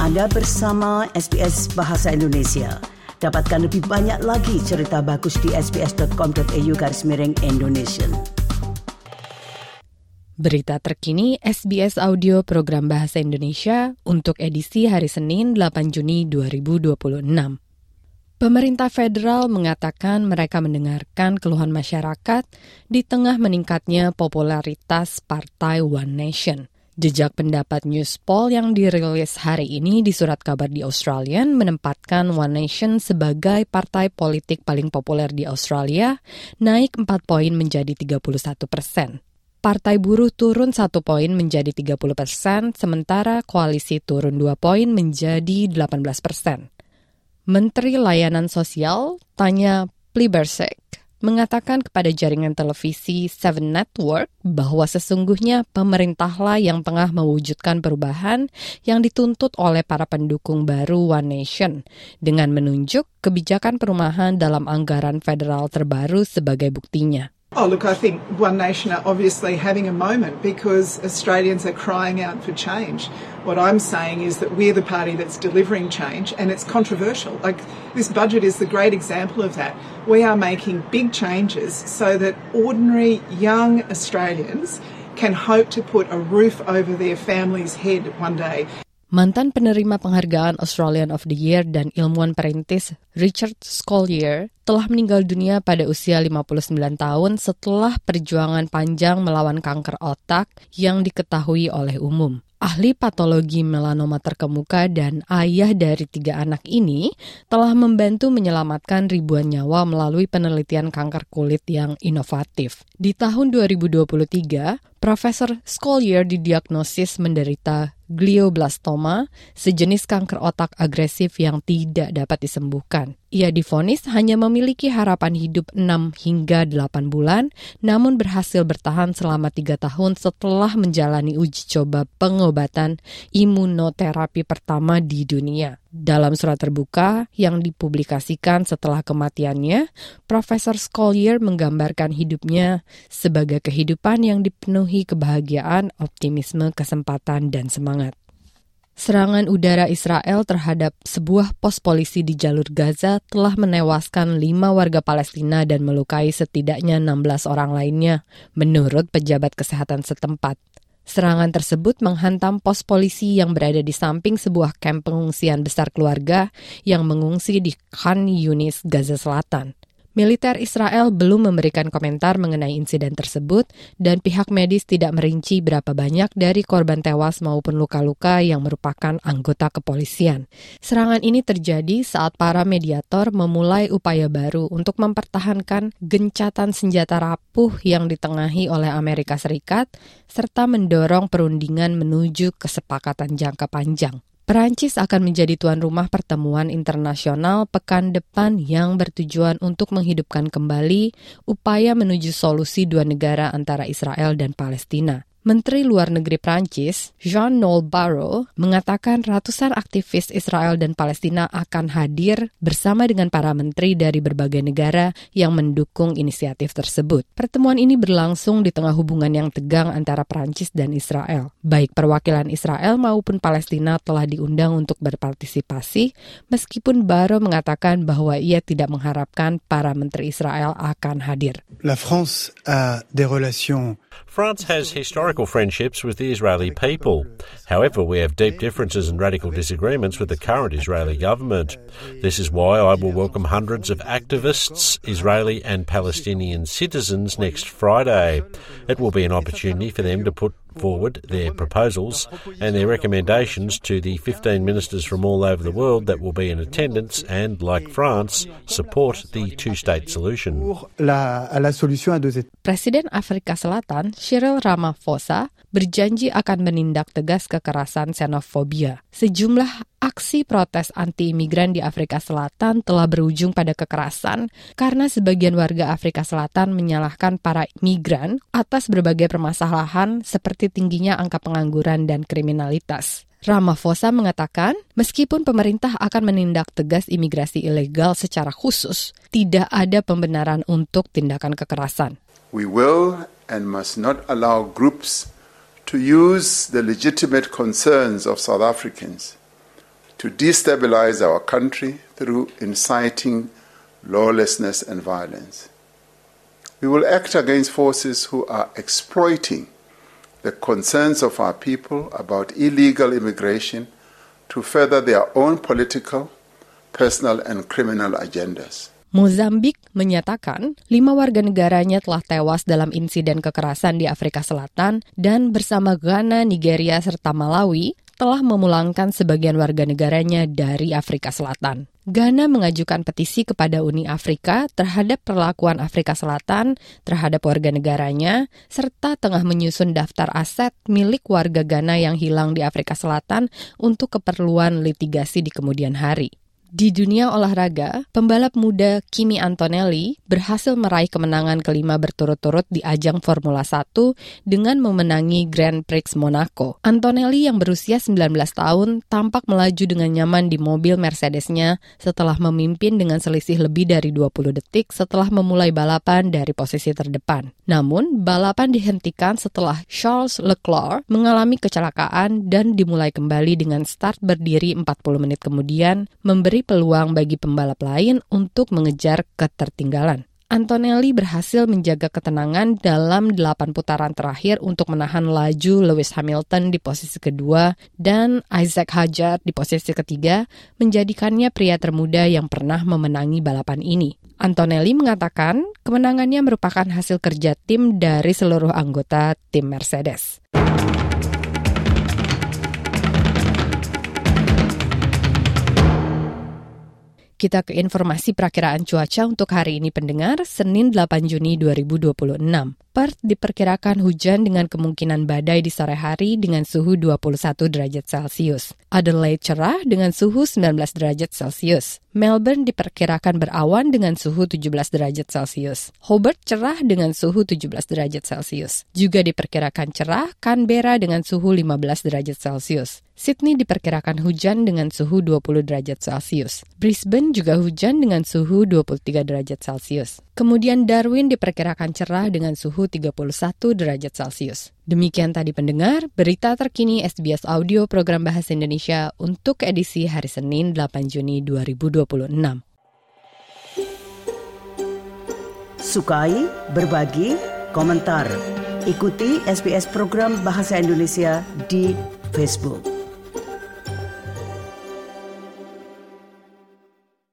Anda bersama SBS Bahasa Indonesia. Dapatkan lebih banyak lagi cerita bagus di sbs.com.au/Indonesian. Berita terkini SBS Audio Program Bahasa Indonesia untuk edisi hari Senin 8 Juni 2026. Pemerintah federal mengatakan mereka mendengarkan keluhan masyarakat di tengah meningkatnya popularitas Partai One Nation. Jejak pendapat Newspoll yang dirilis hari ini di surat kabar di Australian menempatkan One Nation sebagai partai politik paling populer di Australia, naik 4 poin menjadi 31%. Partai Buruh turun 1 poin menjadi 30%, sementara koalisi turun 2 poin menjadi 18%. Menteri Layanan Sosial, Tanya Plibersek, mengatakan kepada jaringan televisi Seven Network bahwa sesungguhnya pemerintahlah yang tengah mewujudkan perubahan yang dituntut oleh para pendukung baru One Nation dengan menunjuk kebijakan perumahan dalam anggaran federal terbaru sebagai buktinya. Oh, look, I think One Nation are obviously having a moment because Australians are crying out for change. What I'm saying is that we're the party that's delivering change, and it's controversial. Like, this budget is the great example of that. We are making big changes so that ordinary young Australians can hope to put a roof over their family's head one day. Mantan penerima penghargaan Australian of the Year dan ilmuwan perintis Richard Scolyer telah meninggal dunia pada usia 59 tahun setelah perjuangan panjang melawan kanker otak yang diketahui oleh umum. Ahli patologi melanoma terkemuka dan ayah dari 3 anak ini telah membantu menyelamatkan ribuan nyawa melalui penelitian kanker kulit yang inovatif. Di tahun 2023, Profesor Scolyer didiagnosis menderita glioblastoma, sejenis kanker otak agresif yang tidak dapat disembuhkan. Ia divonis hanya memiliki harapan hidup 6 hingga 8 bulan, namun berhasil bertahan selama 3 tahun setelah menjalani uji coba pengobatan imunoterapi pertama di dunia. Dalam surat terbuka yang dipublikasikan setelah kematiannya, Profesor Scolyer menggambarkan hidupnya sebagai kehidupan yang dipenuhi kebahagiaan, optimisme, kesempatan, dan semangat. Serangan udara Israel terhadap sebuah pos polisi di jalur Gaza telah menewaskan 5 warga Palestina dan melukai setidaknya 16 orang lainnya, menurut pejabat kesehatan setempat. Serangan tersebut menghantam pos polisi yang berada di samping sebuah kamp pengungsian besar keluarga yang mengungsi di Khan Yunis, Gaza Selatan. Militer Israel belum memberikan komentar mengenai insiden tersebut dan pihak medis tidak merinci berapa banyak dari korban tewas maupun luka-luka yang merupakan anggota kepolisian. Serangan ini terjadi saat para mediator memulai upaya baru untuk mempertahankan gencatan senjata rapuh yang ditengahi oleh Amerika Serikat serta mendorong perundingan menuju kesepakatan jangka panjang. Perancis akan menjadi tuan rumah pertemuan internasional pekan depan yang bertujuan untuk menghidupkan kembali upaya menuju solusi 2 negara antara Israel dan Palestina. Menteri Luar Negeri Prancis, Jean-Noël Barrot, mengatakan ratusan aktivis Israel dan Palestina akan hadir bersama dengan para menteri dari berbagai negara yang mendukung inisiatif tersebut. Pertemuan ini berlangsung di tengah hubungan yang tegang antara Prancis dan Israel. Baik perwakilan Israel maupun Palestina telah diundang untuk berpartisipasi, meskipun Barrot mengatakan bahwa ia tidak mengharapkan para menteri Israel akan hadir. La France a des relations. France has historical friendships with the Israeli people. However, we have deep differences and radical disagreements with the current Israeli government. This is why I will welcome hundreds of activists, Israeli and Palestinian citizens next Friday. It will be an opportunity for them to put forward their proposals and their recommendations to the 15 ministers from all over the world that will be in attendance and, like France, support the two-state solution. Presiden Afrika Selatan, Cyril Ramaphosa, berjanji akan menindak tegas kekerasan xenofobia. Sejumlah aksi protes anti-imigran di Afrika Selatan telah berujung pada kekerasan karena sebagian warga Afrika Selatan menyalahkan para imigran atas berbagai permasalahan seperti tingginya angka pengangguran dan kriminalitas. Ramaphosa mengatakan, meskipun pemerintah akan menindak tegas imigrasi ilegal secara khusus, tidak ada pembenaran untuk tindakan kekerasan. We will and must not allow groups to use the legitimate concerns of South Africans to destabilize our country through inciting lawlessness and violence. We will act against forces who are exploiting the concerns of our people about illegal immigration to further their own political, personal, and criminal agendas. Mozambik menyatakan 5 warga negaranya telah tewas dalam insiden kekerasan di Afrika Selatan dan bersama Ghana, Nigeria, serta Malawi telah memulangkan sebagian warga negaranya dari Afrika Selatan. Ghana mengajukan petisi kepada Uni Afrika terhadap perlakuan Afrika Selatan terhadap warga negaranya, serta tengah menyusun daftar aset milik warga Ghana yang hilang di Afrika Selatan untuk keperluan litigasi di kemudian hari. Di dunia olahraga, pembalap muda Kimi Antonelli berhasil meraih kemenangan kelima berturut-turut di ajang Formula 1 dengan memenangi Grand Prix Monaco. Antonelli yang berusia 19 tahun tampak melaju dengan nyaman di mobil Mercedes-nya setelah memimpin dengan selisih lebih dari 20 detik setelah memulai balapan dari posisi terdepan. Namun, balapan dihentikan setelah Charles Leclerc mengalami kecelakaan dan dimulai kembali dengan start berdiri 40 menit kemudian, memberi peluang bagi pembalap lain untuk mengejar ketertinggalan. Antonelli berhasil menjaga ketenangan dalam 8 putaran terakhir untuk menahan laju Lewis Hamilton di posisi kedua dan Isaac Hadjar di posisi ketiga, menjadikannya pria termuda yang pernah memenangi balapan ini. Antonelli mengatakan kemenangannya merupakan hasil kerja tim dari seluruh anggota tim Mercedes. Kita ke informasi perakiraan cuaca untuk hari ini pendengar, Senin 8 Juni 2026. Perth diperkirakan hujan dengan kemungkinan badai di sore hari dengan suhu 21 derajat Celcius. Adelaide cerah dengan suhu 19 derajat Celcius. Melbourne diperkirakan berawan dengan suhu 17 derajat Celcius. Hobart cerah dengan suhu 17 derajat Celcius. Juga diperkirakan cerah Canberra dengan suhu 15 derajat Celcius. Sydney diperkirakan hujan dengan suhu 20 derajat Celcius. Brisbane juga hujan dengan suhu 23 derajat Celcius. Kemudian Darwin diperkirakan cerah dengan suhu 31 derajat Celcius. Demikian tadi pendengar, berita terkini SBS Audio Program Bahasa Indonesia untuk edisi hari Senin 8 Juni 2026. Sukai, berbagi, komentar. Ikuti SBS Program Bahasa Indonesia di Facebook.